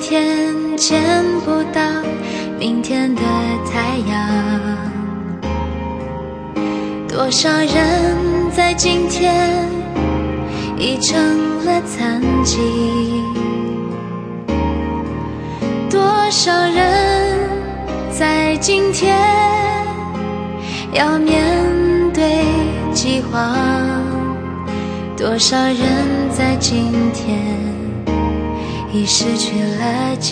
天见不到明天的太阳，多少人在今天已成了残疾，多少人在今天要面对饥荒，多少人在今天已失去了家，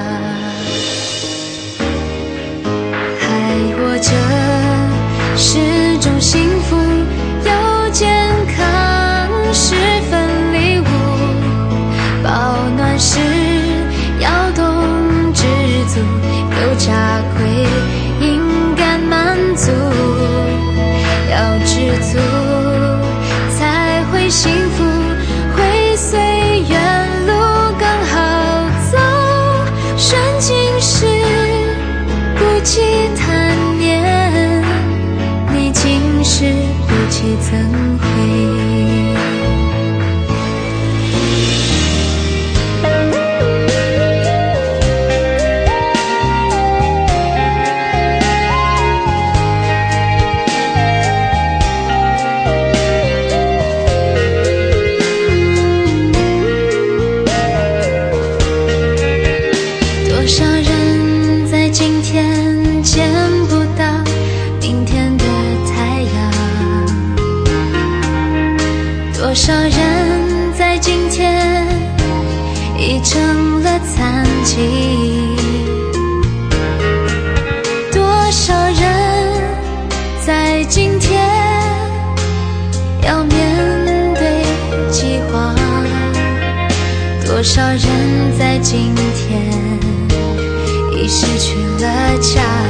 还活着是种幸福，有健康是份礼物，保暖时要懂知足，有家馈应该满足，要知足才会幸福，会随缘路更好走，顺境时不计贪念，逆境时不计憎悔。多少人在今天见不到明天的太阳，多少人在今天已成了残疾，多少人在今天要面对饥荒，多少人在今天已失去了家。